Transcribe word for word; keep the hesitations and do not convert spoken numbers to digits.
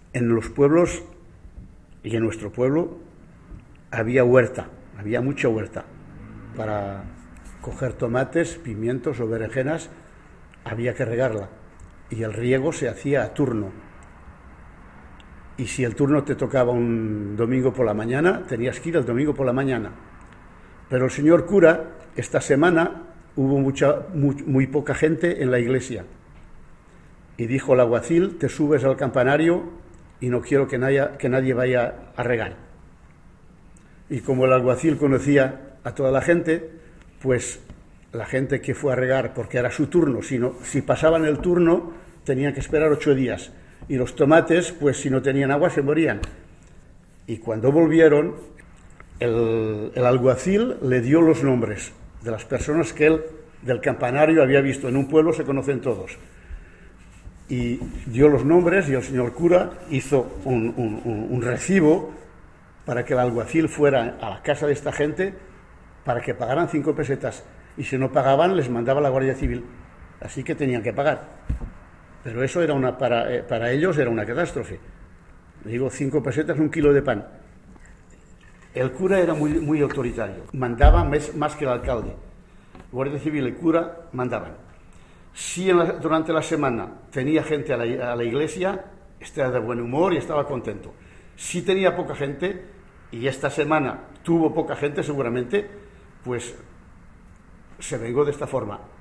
En los pueblos y en nuestro pueblo había huerta, había mucha huerta. Para coger tomates, pimientos o berenjenas había que regarla y el riego se hacía a turno. Y si el turno te tocaba un domingo por la mañana, tenías que ir el domingo por la mañana. Pero el señor cura, esta semana hubo mucha, muy, muy poca gente en la iglesia. Y dijo el alguacil, te subes al campanario y no quiero que nadie, que nadie vaya a regar. Y como el alguacil conocía a toda la gente, pues la gente que fue a regar, porque era su turno, si, no, si pasaban el turno, tenían que esperar ocho días. Y los tomates, pues si no tenían agua, se morían. Y cuando volvieron, el, el alguacil le dio los nombres de las personas que él, del campanario, había visto. En un pueblo se conocen todos. Y dio los nombres y el señor cura hizo un, un, un, un recibo para que el alguacil fuera a la casa de esta gente para que pagaran cinco pesetas. Y si no pagaban, les mandaba la Guardia Civil. Así que tenían que pagar. Pero eso era una, para, eh, para ellos era una catástrofe. Digo, cinco pesetas, un kilo de pan. El cura era muy, muy autoritario. Mandaba más, más que el alcalde. Guardia Civil y cura mandaban. Si en la, durante la semana tenía gente a la, a la iglesia, estaba de buen humor y estaba contento. Si tenía poca gente, y esta semana tuvo poca gente seguramente, pues se vengó de esta forma.